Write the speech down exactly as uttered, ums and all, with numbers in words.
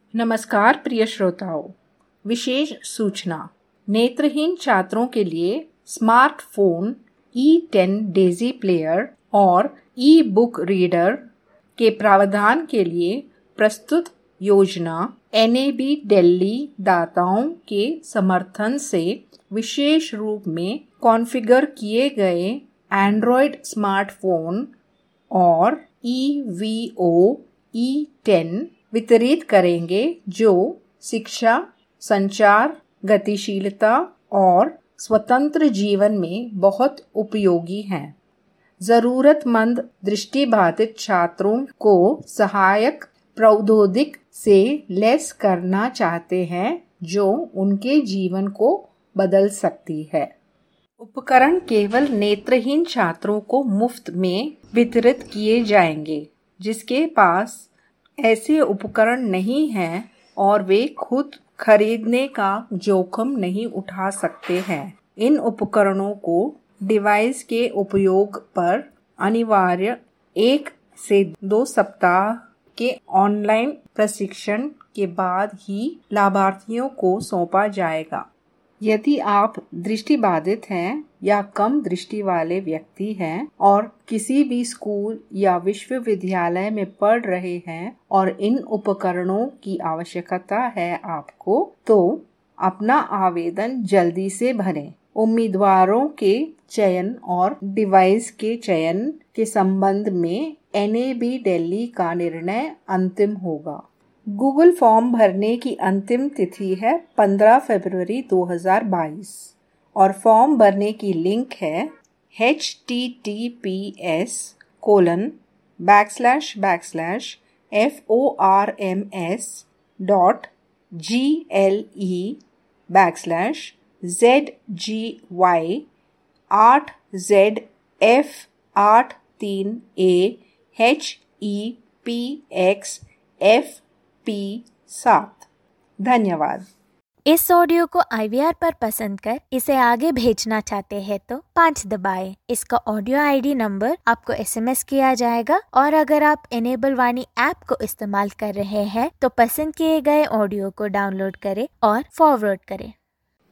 नमस्कार प्रिय श्रोताओं, विशेष सूचना। नेत्रहीन छात्रों के लिए smartphone, E ten daisy player और ई बुक रीडर के प्रावधान के लिए प्रस्तुत योजना एन ए बी दिल्ली दाताओं के समर्थन से विशेष रूप में कॉन्फ़िगर किए गए एंड्रॉयड स्मार्टफोन और ई वी ओ ई टेन वितरित करेंगे, जो शिक्षा, संचार, गतिशीलता और स्वतंत्र जीवन में बहुत उपयोगी हैं। जरूरतमंद दृष्टिबाधित छात्रों को सहायक प्रौद्योगिकी से लैस करना चाहते हैं, जो उनके जीवन को बदल सकती है। उपकरण केवल नेत्रहीन छात्रों को मुफ्त में वितरित किए जाएंगे, जिसके पास ऐसे उपकरण नहीं हैं और वे खुद खरीदने का जोखिम नहीं उठा सकते हैं। इन उपकरणों को डिवाइस के उपयोग पर अनिवार्य एक से दो सप्ताह के ऑनलाइन प्रशिक्षण के बाद ही लाभार्थियों को सौंपा जाएगा। यदि आप दृष्टिबाधित हैं या कम दृष्टि वाले व्यक्ति हैं और किसी भी स्कूल या विश्वविद्यालय में पढ़ रहे हैं और इन उपकरणों की आवश्यकता है आपको, तो अपना आवेदन जल्दी से भरें। उम्मीदवारों के चयन और डिवाइस के चयन के संबंध में एन ए बी दिल्ली का निर्णय अंतिम होगा। गूगल फॉर्म भरने की अंतिम तिथि है पंद्रह फरवरी दो हज़ार बाईस और फॉर्म भरने की लिंक है H T T P S colon backslash backslash F O R M S dot G L E backslash Z G Y आठ जेड एफ आठ तीन A H E P X F P सात। धन्यवाद। इस audio को आई we are पर पसंद कर इसे आगे भेजना चाहते हैं तो पाँच दबाएं। इसका ऑडियो आई डी नंबर आपको एस एम एस किया जाएगा और अगर आप इनेबल वाणी ऐप को इस्तेमाल कर रहे हैं तो पसंद किए गए ऑडियो को डाउनलोड करें और फॉरवर्ड करें।